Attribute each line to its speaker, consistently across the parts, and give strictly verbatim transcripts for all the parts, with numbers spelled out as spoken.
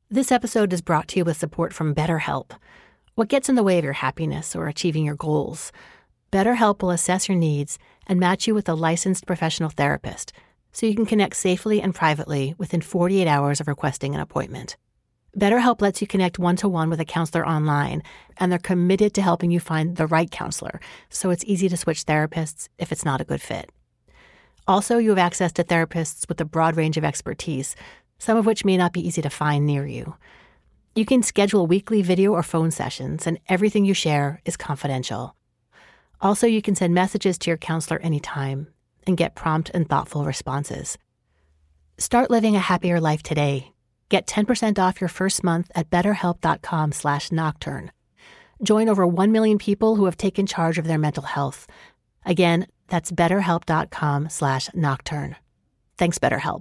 Speaker 1: This episode is brought to you with support from BetterHelp. What gets in the way of your happiness or achieving your goals? BetterHelp will assess your needs and match you with a licensed professional therapist so you can connect safely and privately within forty-eight hours of requesting an appointment. BetterHelp lets you connect one-to-one with a counselor online, and they're committed to helping you find the right counselor, so it's easy to switch therapists if it's not a good fit. Also, you have access to therapists with a broad range of expertise, some of which may not be easy to find near you. You can schedule weekly video or phone sessions, and everything you share is confidential. Also, you can send messages to your counselor anytime and get prompt and thoughtful responses. Start living a happier life today. Get ten percent off your first month at betterhelp.com slash nocturne. Join over one million people who have taken charge of their mental health. Again, that's betterhelp.com slash nocturne. Thanks, BetterHelp.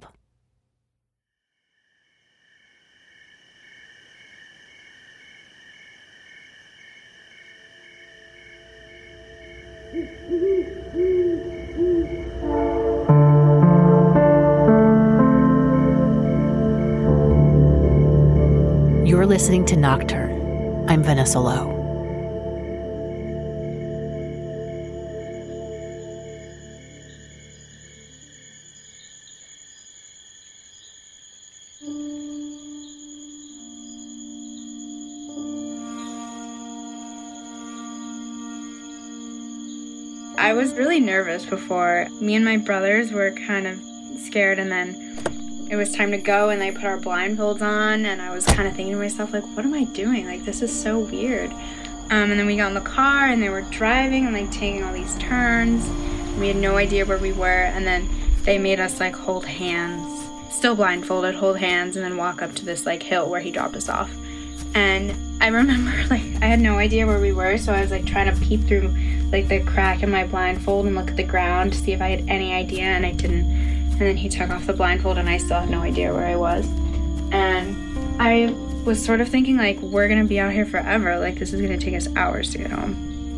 Speaker 1: You're listening to Nocturne. I'm Vanessa Lowe.
Speaker 2: I was really nervous before. Me and my brothers were kind of scared, and then it was time to go, and they put our blindfolds on, and I was kind of thinking to myself, like, what am I doing? Like, this is so weird. Um, and then we got in the car, and they were driving and, like, taking all these turns. We had no idea where we were, and then they made us, like, hold hands, still blindfolded, hold hands, and then walk up to this, like, hill where he dropped us off. And I remember, like, I had no idea where we were, so I was, like, trying to peep through, like, the crack in my blindfold and look at the ground to see if I had any idea, and I didn't. And then he took off the blindfold, and I still had no idea where I was. And I was sort of thinking, like, we're going to be out here forever. Like, this is going to take us hours to get home.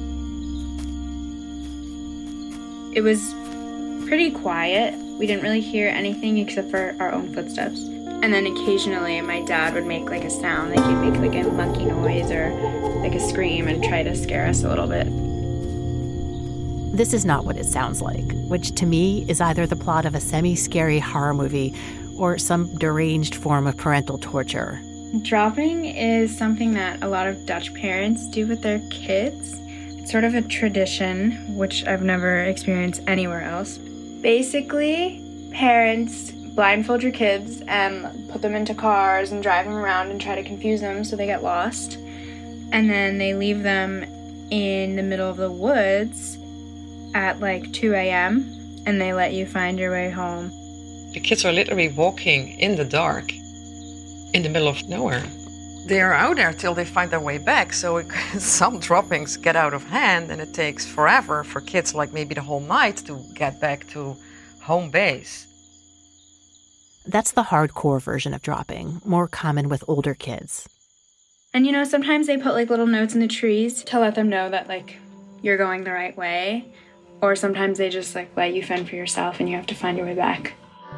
Speaker 2: It was pretty quiet. We didn't really hear anything except for our own footsteps. And then occasionally my dad would make, like, a sound. Like, he'd make, like, a monkey noise or, like, a scream and try to scare us a little bit.
Speaker 1: This is not what it sounds like, which to me is either the plot of a semi-scary horror movie or some deranged form of parental torture.
Speaker 2: Dropping is something that a lot of Dutch parents do with their kids. It's sort of a tradition, which I've never experienced anywhere else. Basically, parents blindfold your kids and put them into cars and drive them around and try to confuse them so they get lost. And then they leave them in the middle of the woods at like two a.m. and they let you find your way home.
Speaker 3: The kids are literally walking in the dark in the middle of nowhere. They are out there till they find their way back, so it, some droppings get out of hand and it takes forever for kids, like maybe the whole night, to get back to home base.
Speaker 1: That's the hardcore version of dropping, more common with older kids.
Speaker 2: And you know, sometimes they put like little notes in the trees to let them know that like you're going the right way. Or sometimes they just like let you fend for yourself and you have to find your way back.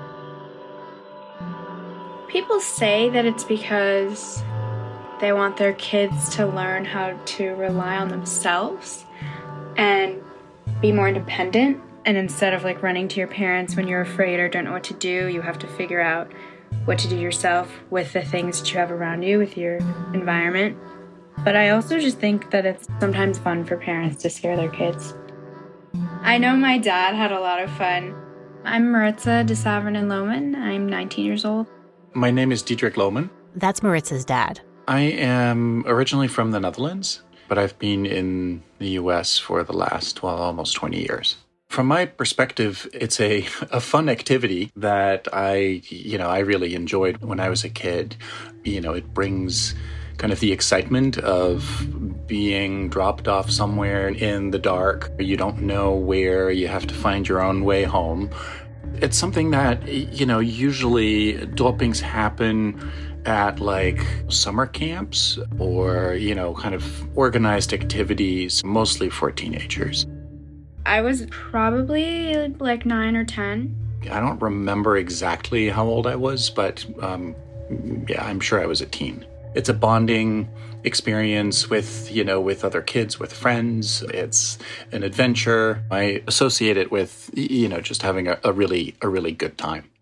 Speaker 2: People say that it's because they want their kids to learn how to rely on themselves and be more independent. And instead of like running to your parents when you're afraid or don't know what to do, you have to figure out what to do yourself with the things that you have around you, with your environment. But I also just think that it's sometimes fun for parents to scare their kids. I know my dad had a lot of fun. I'm Maritza de Savernan Lohman. I'm nineteen years old.
Speaker 4: My name is Diederik Lohman.
Speaker 1: That's Maritza's dad.
Speaker 4: I am originally from the Netherlands, but I've been in the U S for the last, well, almost twenty years. From my perspective, it's a, a fun activity that I, you know, I really enjoyed when I was a kid. You know, it brings kind of the excitement of being dropped off somewhere in the dark. You don't know where, you have to find your own way home. It's something that, you know, usually droppings happen at like summer camps or, you know, kind of organized activities, mostly for teenagers.
Speaker 2: I was probably like nine or ten.
Speaker 4: I don't remember exactly how old I was, but um, yeah, I'm sure I was a teen. It's a bonding experience with, you know, with other kids, with friends. It's an adventure. I associate it with, you know, just having a, a really, a really good time.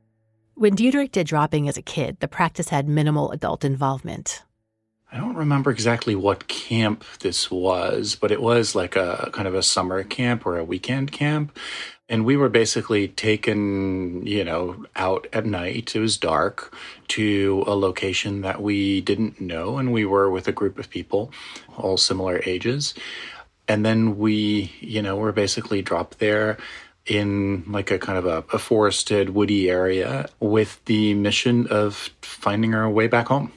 Speaker 1: When Diederik did dropping as a kid, the practice had minimal adult involvement.
Speaker 4: I don't remember exactly what camp this was, but it was like a kind of a summer camp or a weekend camp. And we were basically taken, you know, out at night. It was dark, to a location that we didn't know. And we were with a group of people, all similar ages. And then we, you know, were basically dropped there in like a kind of a, a forested, woody area with the mission of finding our way back home.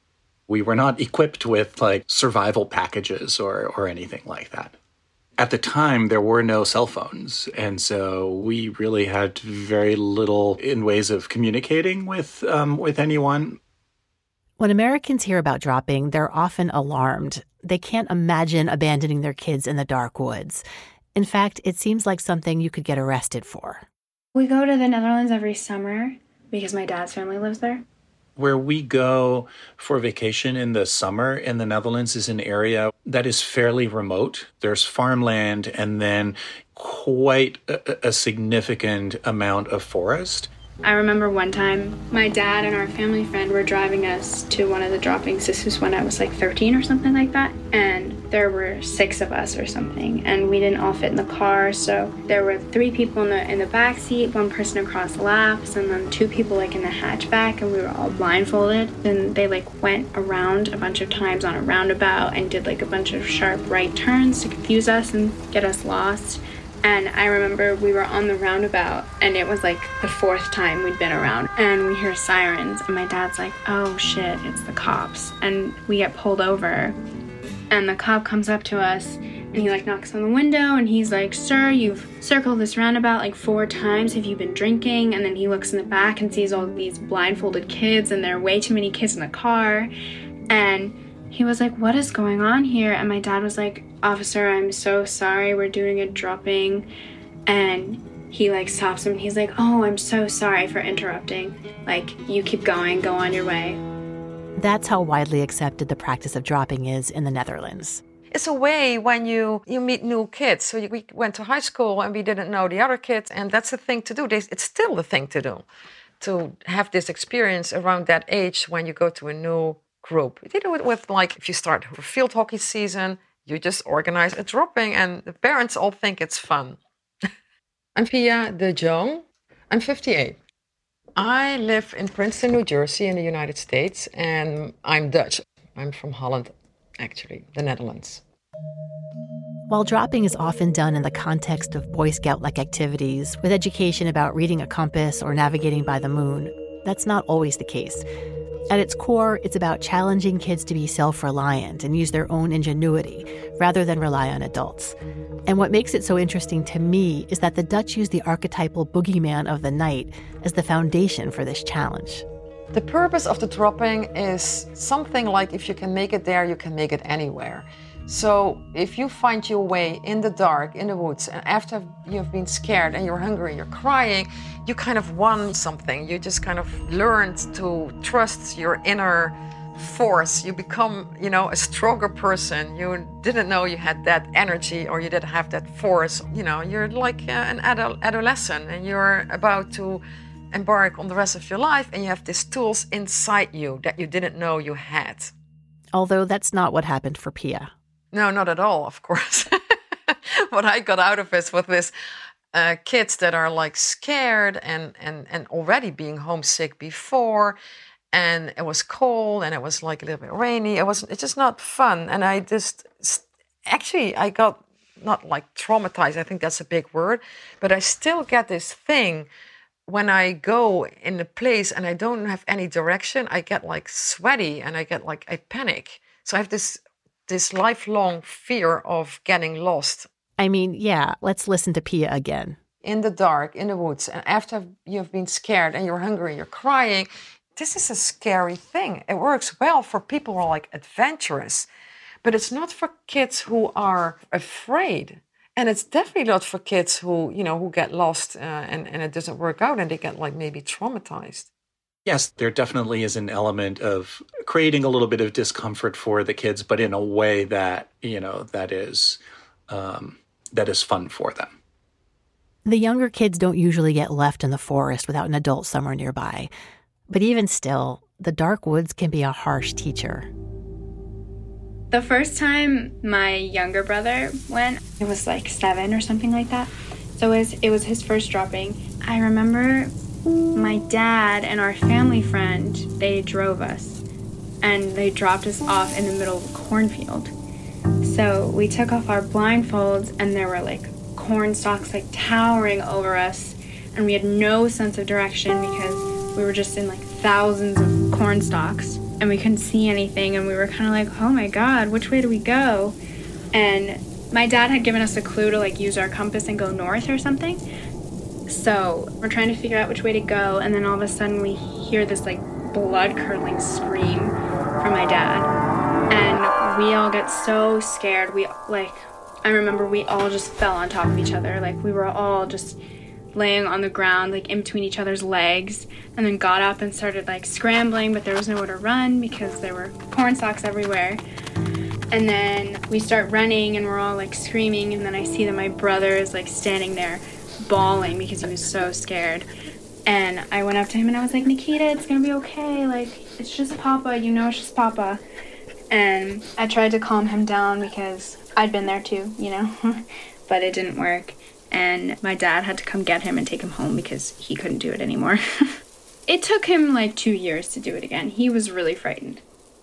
Speaker 4: We were not equipped with like survival packages or, or anything like that. At the time, there were no cell phones, and so we really had very little in ways of communicating with um, with anyone.
Speaker 1: When Americans hear about dropping, they're often alarmed. They can't imagine abandoning their kids in the dark woods. In fact, it seems like something you could get arrested for.
Speaker 2: We go to the Netherlands every summer because my dad's family lives there.
Speaker 4: Where we go for vacation in the summer in the Netherlands is an area that is fairly remote. There's farmland and then quite a, a significant amount of forest.
Speaker 2: I remember one time my dad and our family friend were driving us to one of the droppings. This was when I was like thirteen or something like that. And there were six of us or something. And we didn't all fit in the car. So there were three people in the in the back seat, one person across the laps, and then two people like in the hatchback. And we were all blindfolded. Then they like went around a bunch of times on a roundabout and did like a bunch of sharp right turns to confuse us and get us lost. And I remember we were on the roundabout, and it was like the fourth time we'd been around. And we hear sirens, and my dad's like, oh shit, it's the cops. And we get pulled over, and the cop comes up to us, and he like knocks on the window, and he's like, sir, you've circled this roundabout like four times. Have you been drinking? And then he looks in the back and sees all these blindfolded kids, and there are way too many kids in the car. And he was like, what is going on here? And my dad was like, officer, I'm so sorry, we're doing a dropping. And he like stops him. He's like, oh, I'm so sorry for interrupting. Like, you keep going, go on your way.
Speaker 1: That's how widely accepted the practice of dropping is in the Netherlands.
Speaker 3: It's a way when you, you meet new kids. So we went to high school and we didn't know the other kids, and that's the thing to do. It's still the thing to do, to have this experience around that age when you go to a new group. You do it with, like, if you start a field hockey season, you just organize a dropping and the parents all think it's fun. I'm Pia de Jong. I'm fifty-eight. I live in Princeton, New Jersey in the United States, and I'm Dutch. I'm from Holland, actually, the Netherlands.
Speaker 1: While dropping is often done in the context of Boy Scout-like activities, with education about reading a compass or navigating by the moon, that's not always the case. At its core, it's about challenging kids to be self-reliant and use their own ingenuity rather than rely on adults. And what makes it so interesting to me is that the Dutch use the archetypal boogeyman of the night as the foundation for this challenge.
Speaker 3: The purpose of the dropping is something like, if you can make it there, you can make it anywhere. So if you find your way in the dark, in the woods, and after you've been scared and you're hungry, you're crying, you kind of won something. You just kind of learned to trust your inner force. You become, you know, a stronger person. You didn't know you had that energy or you didn't have that force. You know, you're like uh, an adol- adolescent and you're about to embark on the rest of your life, and you have these tools inside you that you didn't know you had.
Speaker 1: Although that's not what happened for Pia.
Speaker 3: No, not at all, of course. What I got out of it was this uh, kids that are like scared and, and, and already being homesick before. And it was cold and it was like a little bit rainy. It was, it's just not fun. And I just, actually, I got not like traumatized. I think that's a big word. But I still get this thing when I go in a place and I don't have any direction, I get like sweaty and I get like, I panic. So I have this this lifelong fear of getting lost.
Speaker 1: I mean, yeah, let's listen to Pia again.
Speaker 3: In the dark, in the woods, and after you've been scared and you're hungry, you're crying, this is a scary thing. It works well for people who are like adventurous, but it's not for kids who are afraid. And it's definitely not for kids who, you know, who get lost uh, and, and it doesn't work out and they get like maybe traumatized.
Speaker 4: Yes, there definitely is an element of creating a little bit of discomfort for the kids, but in a way that, you know, that is um, that is fun for them.
Speaker 1: The younger kids don't usually get left in the forest without an adult somewhere nearby. But even still, the dark woods can be a harsh teacher.
Speaker 2: The first time my younger brother went, it was like seven or something like that. So it was, it was his first dropping. I remember my dad and our family friend, they drove us. And they dropped us off in the middle of a cornfield. So we took off our blindfolds and there were like corn stalks like towering over us. And we had no sense of direction because we were just in like thousands of corn stalks. And we couldn't see anything, and we were kind of like, oh my God, which way do we go? And my dad had given us a clue to like use our compass and go north or something. So we're trying to figure out which way to go, and then all of a sudden we hear this like blood-curdling scream from my dad. And we all get so scared. We like, I remember we all just fell on top of each other. Like we were all just laying on the ground, like in between each other's legs, and then got up and started like scrambling, but there was nowhere to run because there were corn stalks everywhere. And then we start running and we're all like screaming, and then I see that my brother is like standing there bawling because he was so scared. And I went up to him and I was like, Nikita, it's gonna be okay, like it's just Papa, you know, it's just Papa. And I tried to calm him down because I'd been there too, you know, but it didn't work. And my dad had to come get him and take him home because he couldn't do it anymore. It took him like two years to do it again. He was really frightened.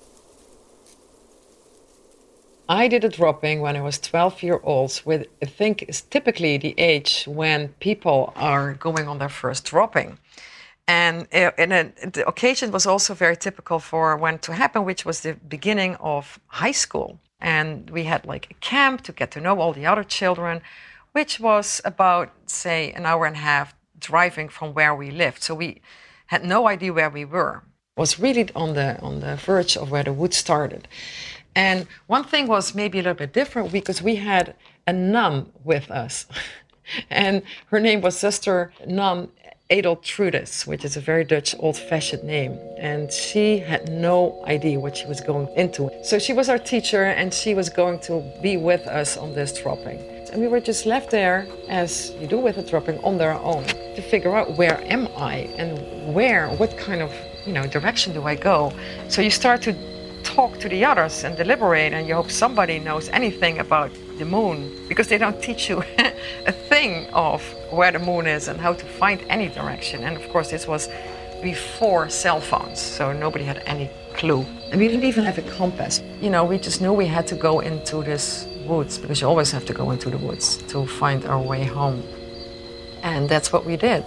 Speaker 3: I did a dropping when I was twelve years old, with I think is typically the age when people are going on their first dropping. And, uh, and uh, the occasion was also very typical for when to happen, which was the beginning of high school. And we had like a camp to get to know all the other children, which was about, say, an hour and a half driving from where we lived. So we had no idea where we were. It was really on the on the verge of where the woods started. And one thing was maybe a little bit different because we had a nun with us. And her name was Sister Nun Edeltrudis, which is a very Dutch old-fashioned name. And she had no idea what she was going into. So she was our teacher, and she was going to be with us on this dropping. And we were just left there, as you do with a dropping, on their own, to figure out where am I and where, what kind of, you know, direction do I go? So you start to talk to the others and deliberate, and you hope somebody knows anything about the moon, because they don't teach you a thing of where the moon is and how to find any direction. And of course, this was before cell phones, so nobody had any clue. And we didn't even have a compass. You know, we just knew we had to go into this woods, because you always have to go into the woods to find our way home. And that's what we did.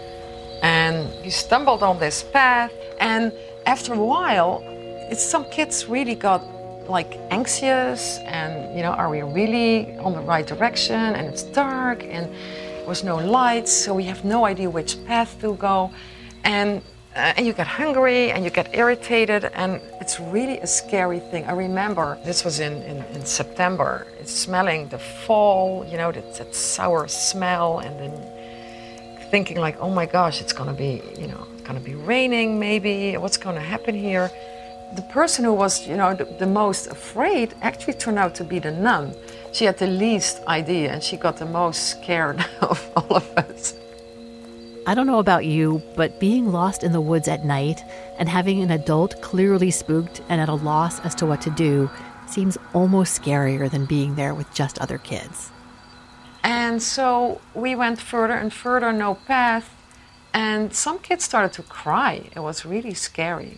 Speaker 3: And we stumbled on this path, and after a while, it's, some kids really got like anxious, and you know, are we really on the right direction? And it's dark, and there was no lights, so we have no idea which path to go. And Uh, and you get hungry and you get irritated, and it's really a scary thing. I remember this was in, in, in September. It's smelling the fall, you know, that, that sour smell, and then thinking like, oh my gosh, it's gonna be, you know, gonna be raining maybe. What's gonna happen here? The person who was, you know, the, the most afraid actually turned out to be the nun. She had the least idea, and she got the most scared of all of us.
Speaker 1: I don't know about you, but being lost in the woods at night and having an adult clearly spooked and at a loss as to what to do seems almost scarier than being there with just other kids.
Speaker 3: And so we went further and further, no path, and some kids started to cry. It was really scary.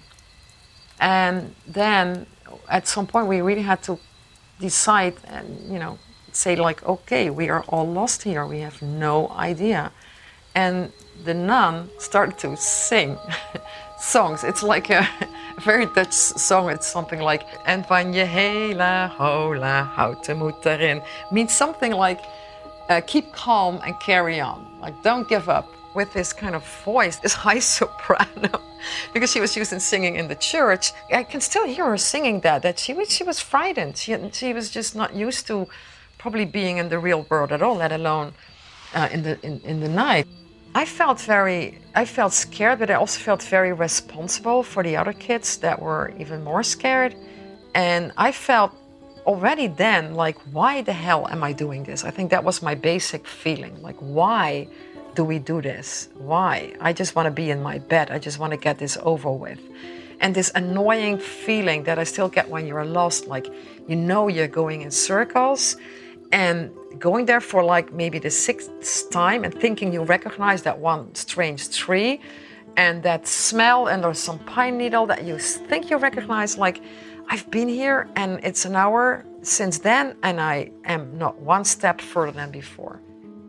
Speaker 3: And then at some point we really had to decide and, you know, say like, okay, we are all lost here. We have no idea. And the nun started to sing songs. It's like a very Dutch song. It's something like, en van je hele hola houten moet erin. Means something like, uh, keep calm and carry on. Like, don't give up. With this kind of voice, this high soprano, because she was used in singing in the church. I can still hear her singing that, that she was, she was frightened. She, she was just not used to probably being in the real world at all, let alone uh, in, the, in, in the night. I felt very, I felt scared, but I also felt very responsible for the other kids that were even more scared. And I felt already then, like, why the hell am I doing this? I think that was my basic feeling. Like, why do we do this? Why? I just want to be in my bed. I just want to get this over with. And this annoying feeling that I still get when you're lost, like, you know, you're going in circles and going there for like maybe the sixth time and thinking you recognize that one strange tree and that smell, and there's some pine needle that you think you recognize. Like, I've been here and it's an hour since then and I am not one step further than before.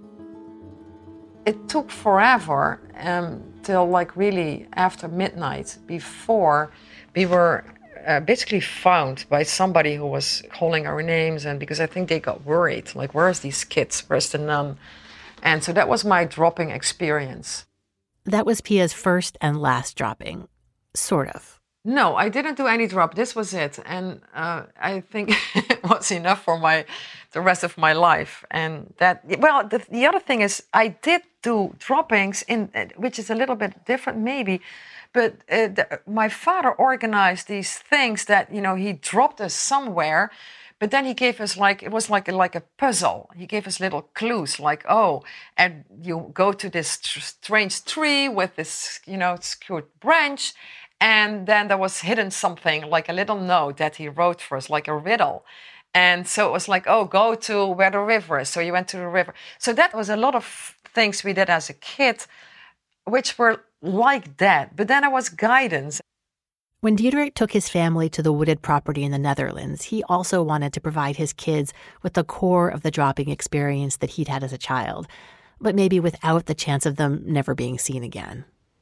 Speaker 3: It took forever um, till like really after midnight before we were uh, basically found by somebody who was calling our names, and because I think they got worried, like, where's these kids, where's the nun? And so that was my dropping experience.
Speaker 1: That was Pia's first and last dropping, sort of.
Speaker 3: No, I didn't do any drop. This was it. And uh, I think it was enough for my the rest of my life. And that, well, the, the other thing is I did do droppings, in, which is a little bit different maybe. But uh, the, my father organized these things that, you know, he dropped us somewhere. But then he gave us like, it was like a, like a puzzle. He gave us little clues like, oh, and you go to this tr- strange tree with this, you know, skewed branch. And then there was hidden something, like a little note that he wrote for us, like a riddle. And so it was like, oh, go to where the river is. So you went to the river. So that was a lot of things we did as a kid, which were like that. But then there was guidance.
Speaker 1: When Diederik took his family to the wooded property in the Netherlands, he also wanted to provide his kids with the core of the dropping experience that he'd had as a child, but maybe without the chance of them never being seen again.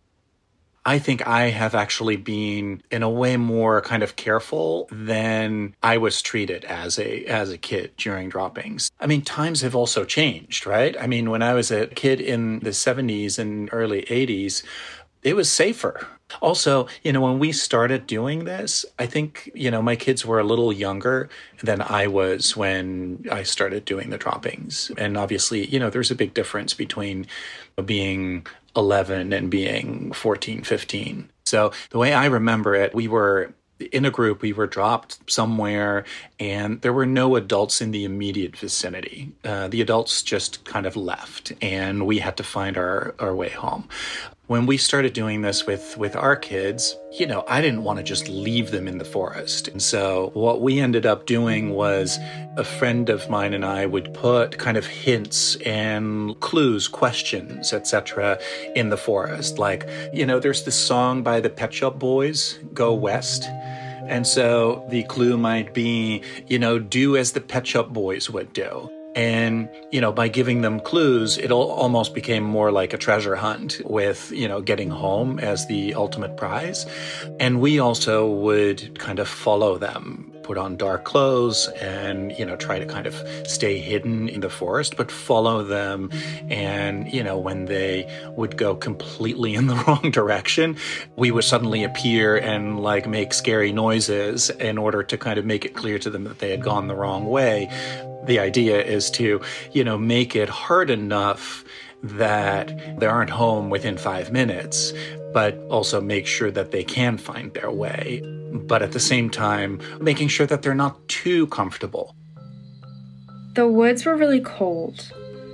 Speaker 4: I think I have actually been in a way more kind of careful than I was treated as a as a kid during droppings. I mean, times have also changed, right? I mean, when I was a kid in the seventies and early eighties, it was safer. Also, you know, when we started doing this, I think, you know, my kids were a little younger than I was when I started doing the droppings. And obviously, you know, there's a big difference between being eleven and being fourteen, fifteen. So the way I remember it, we were in a group, we were dropped somewhere, and there were no adults in the immediate vicinity. Uh, the adults just kind of left, and we had to find our, our way home. When we started doing this with, with our kids, you know, I didn't want to just leave them in the forest. And so what we ended up doing was a friend of mine and I would put kind of hints and clues, questions, et cetera in the forest. Like, you know, there's this song by the Pet Shop Boys, Go West. And so the clue might be, you know, do as the Pet Shop Boys would do. And, you know, by giving them clues, it almost became more like a treasure hunt with, you know, getting home as the ultimate prize. And we also would kind of follow them, put on dark clothes and, you know, try to kind of stay hidden in the forest, but follow them. And, you know, when they would go completely in the wrong direction, we would suddenly appear and like make scary noises in order to kind of make it clear to them that they had gone the wrong way. The idea is to, you know, make it hard enough that they aren't home within five minutes, but also make sure that they can find their way. But at the same time, making sure that they're not too comfortable.
Speaker 2: The woods were really cold,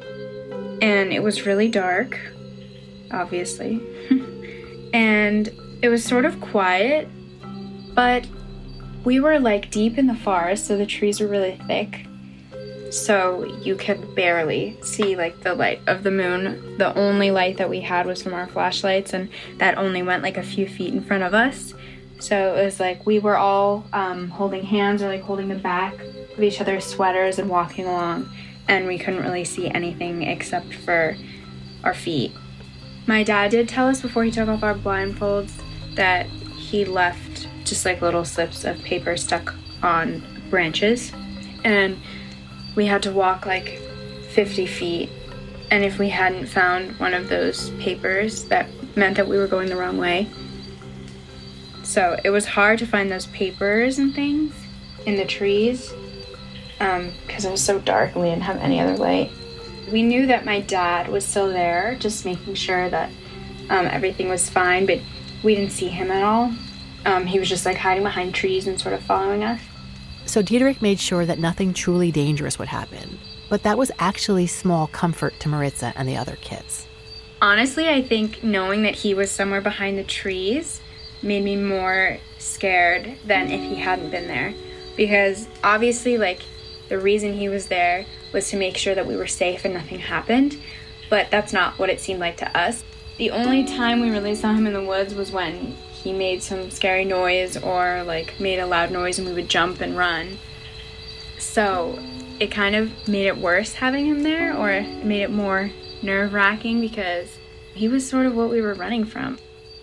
Speaker 2: and it was really dark, obviously. And it was sort of quiet, but we were like deep in the forest, so the trees were really thick. So you could barely see like the light of the moon. The only light that we had was from our flashlights, and that only went like a few feet in front of us. So it was like we were all um, holding hands or like holding the back of each other's sweaters and walking along, and we couldn't really see anything except for our feet. My dad did tell us before he took off our blindfolds that he left just like little slips of paper stuck on branches, and we had to walk like fifty feet, and if we hadn't found one of those papers, that meant that we were going the wrong way. So it was hard to find those papers and things in the trees um, because it was so dark and we didn't have any other light. We knew that my dad was still there, just making sure that um, everything was fine, but we didn't see him at all. Um, he was just like hiding behind trees and sort of following us.
Speaker 1: So Diederik made sure that nothing truly dangerous would happen. But that was actually small comfort to Maritza and the other kids.
Speaker 2: Honestly, I think knowing that he was somewhere behind the trees made me more scared than if he hadn't been there. Because obviously, like, the reason he was there was to make sure that we were safe and nothing happened. But that's not what it seemed like to us. The only time we really saw him in the woods was when he made some scary noise or, like, made a loud noise and we would jump and run. So it kind of made it worse having him there, or it made it more nerve-wracking because he was sort of what we were running from.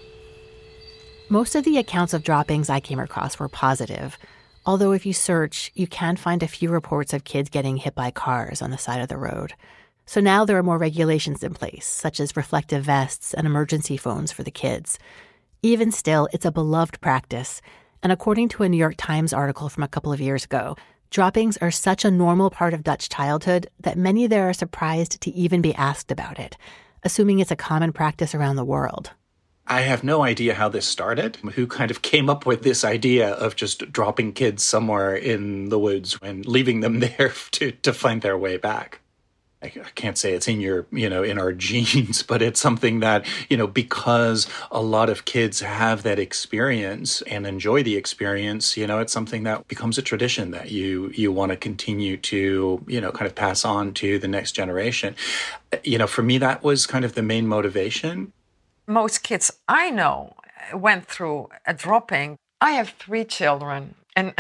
Speaker 1: Most of the accounts of droppings I came across were positive, although if you search, you can find a few reports of kids getting hit by cars on the side of the road. So now there are more regulations in place, such as reflective vests and emergency phones for the kids. Even still, it's a beloved practice, and according to a New York Times article from a couple of years ago, droppings are such a normal part of Dutch childhood that many there are surprised to even be asked about it, assuming it's a common practice around the world.
Speaker 4: I have no idea how this started, who kind of came up with this idea of just dropping kids somewhere in the woods and leaving them there to, to find their way back. I can't say it's in your, you know, in our genes, but it's something that, you know, because a lot of kids have that experience and enjoy the experience, you know, it's something that becomes a tradition that you, you want to continue to, you know, kind of pass on to the next generation. You know, for me, that was kind of the main motivation.
Speaker 3: Most kids I know went through a dropping. I have three children and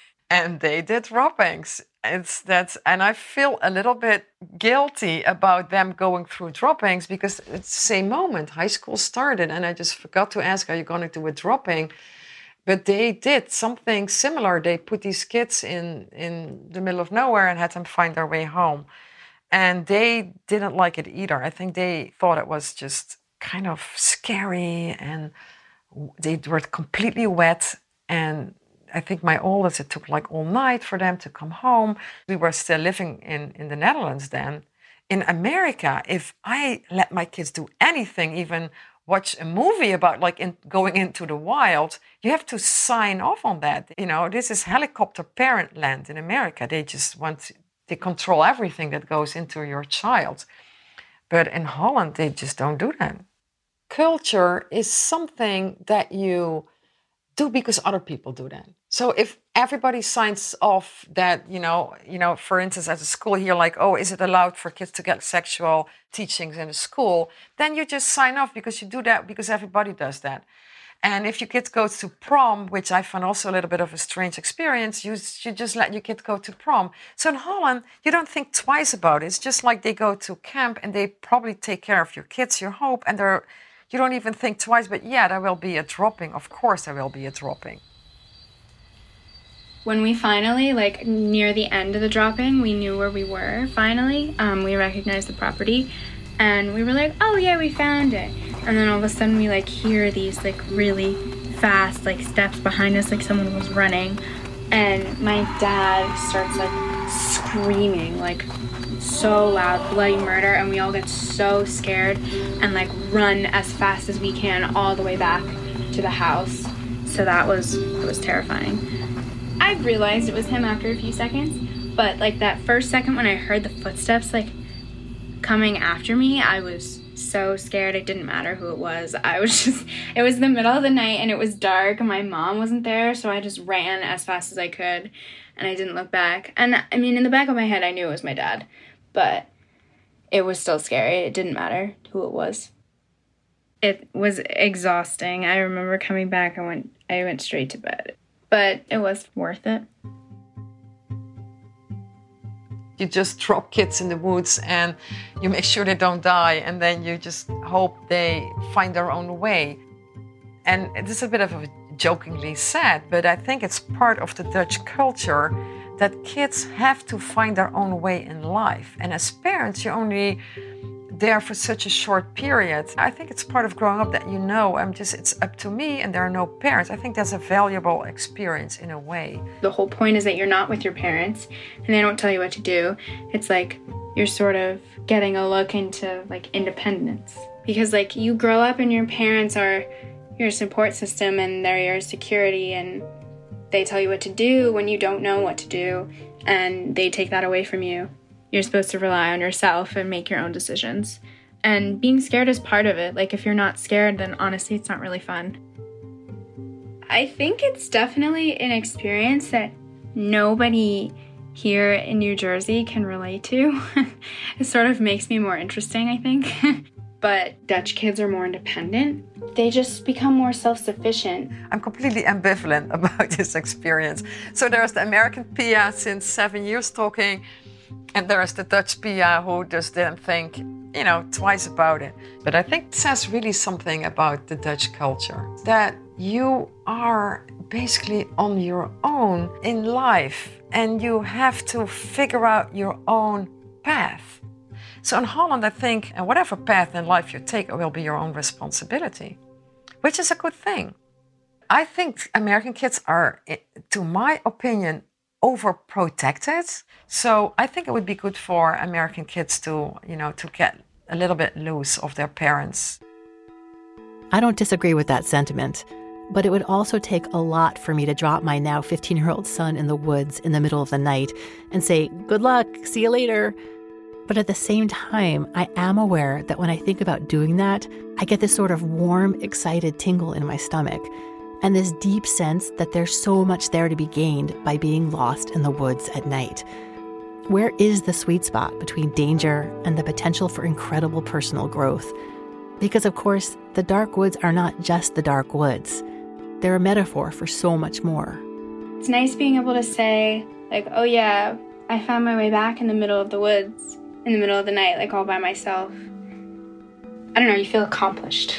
Speaker 3: and they did droppings. It's that's and I feel a little bit guilty about them going through droppings because it's the same moment. High school started and I just forgot to ask, are you going to do a dropping? But they did something similar. They put these kids in, in the middle of nowhere and had them find their way home. And they didn't like it either. I think they thought it was just kind of scary and they were completely wet. And I think my oldest, it took like all night for them to come home. We were still living in, in the Netherlands then. In America, if I let my kids do anything, even watch a movie about like in, going into the wild, you have to sign off on that. You know, this is helicopter parent land in America. They just want, they control everything that goes into your child. But in Holland, they just don't do that. Culture is something that you do because other people do that. So if everybody signs off that, you know, you know, for instance, at a school here, like, oh, is it allowed for kids to get sexual teachings in a school? Then you just sign off because you do that because everybody does that. And if your kid goes to prom, which I found also a little bit of a strange experience, you, you just let your kid go to prom. So in Holland, you don't think twice about it. It's just like they go to camp and they probably take care of your kids, you hope, and they're, you don't even think twice, but yeah, there will be a dropping. Of course there will be a dropping.
Speaker 2: When we finally, like near the end of the dropping, we knew where we were finally. Um, we recognized the property and we were like, oh yeah, we found it. And then all of a sudden we like hear these like really fast like steps behind us, like someone was running. And my dad starts like screaming like so loud, bloody murder. And we all get so scared and like run as fast as we can all the way back to the house. So that was, it was terrifying. I realized it was him after a few seconds, but like that first second when I heard the footsteps like coming after me, I was so scared. It didn't matter who it was. I was just, it was the middle of the night and it was dark and my mom wasn't there, so I just ran as fast as I could and I didn't look back. And I mean, in the back of my head, I knew it was my dad, but it was still scary. It didn't matter who it was. It was exhausting. I remember coming back, I went, I went straight to bed. But it was worth it.
Speaker 3: You just drop kids in the woods and you make sure they don't die and then you just hope they find their own way. And it is a bit of a jokingly said, but I think it's part of the Dutch culture that kids have to find their own way in life. And as parents, you're only there for such a short period. I think it's part of growing up that you know, I'm just, it's up to me and there are no parents. I think that's a valuable experience in a way.
Speaker 2: The whole point is that you're not with your parents and they don't tell you what to do. It's like you're sort of getting a look into like independence. Because like you grow up and your parents are your support system and they're your security, and they tell you what to do when you don't know what to do, and they take that away from you. You're supposed to rely on yourself and make your own decisions. And being scared is part of it. Like if you're not scared, then honestly it's not really fun. I think it's definitely an experience that nobody here in New Jersey can relate to. It sort of makes me more interesting, I think. But Dutch kids are more independent. They just become more self-sufficient.
Speaker 3: I'm completely ambivalent about this experience. So there's the American Pia since seven years talking, and there's the Dutch Pia who just didn't think, you know, twice about it. But I think it says really something about the Dutch culture, that you are basically on your own in life and you have to figure out your own path. So in Holland, I think, and whatever path in life you take, it will be your own responsibility, which is a good thing. I think American kids are, to my opinion, overprotected. So I think it would be good for American kids to, you know, to get a little bit loose of their parents.
Speaker 1: I don't disagree with that sentiment, but it would also take a lot for me to drop my now fifteen-year-old son in the woods in the middle of the night and say, good luck, see you later. But at the same time, I am aware that when I think about doing that, I get this sort of warm, excited tingle in my stomach, and this deep sense that there's so much there to be gained by being lost in the woods at night. Where is the sweet spot between danger and the potential for incredible personal growth? Because, of course, the dark woods are not just the dark woods. They're a metaphor for so much more.
Speaker 2: It's nice being able to say, like, oh yeah, I found my way back in the middle of the woods, in the middle of the night, like all by myself. I don't know, you feel accomplished.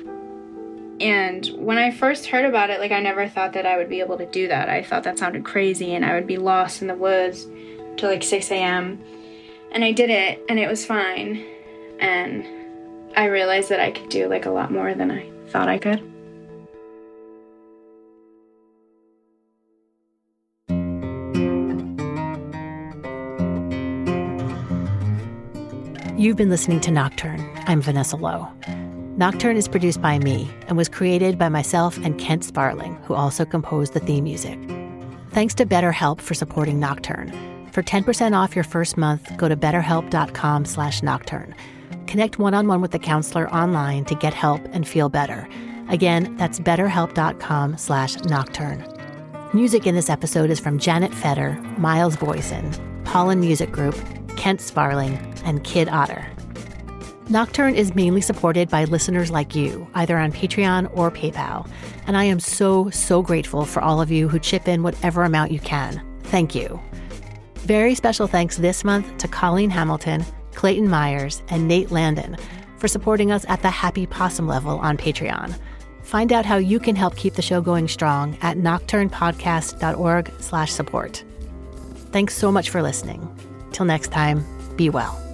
Speaker 2: And when I first heard about it, like I never thought that I would be able to do that. I thought that sounded crazy and I would be lost in the woods till like six a.m. And I did it and it was fine. And I realized that I could do like a lot more than I thought I could.
Speaker 1: You've been listening to Nocturne. I'm Vanessa Lowe. Nocturne is produced by me and was created by myself and Kent Sparling, who also composed the theme music. Thanks to BetterHelp for supporting Nocturne. For ten percent off your first month, go to betterhelp.com slash nocturne. Connect one-on-one with the counselor online to get help and feel better. Again, that's betterhelp.com slash nocturne. Music in this episode is from Janet Fetter, Miles Boyson, Pollen Music Group, Kent Sparling, and Kid Otter. Nocturne is mainly supported by listeners like you, either on Patreon or PayPal. And I am so, so grateful for all of you who chip in whatever amount you can. Thank you. Very special thanks this month to Colleen Hamilton, Clayton Myers, and Nate Landon for supporting us at the Happy Possum level on Patreon. Find out how you can help keep the show going strong at nocturnepodcast.org slash support. Thanks so much for listening. Till next time, be well.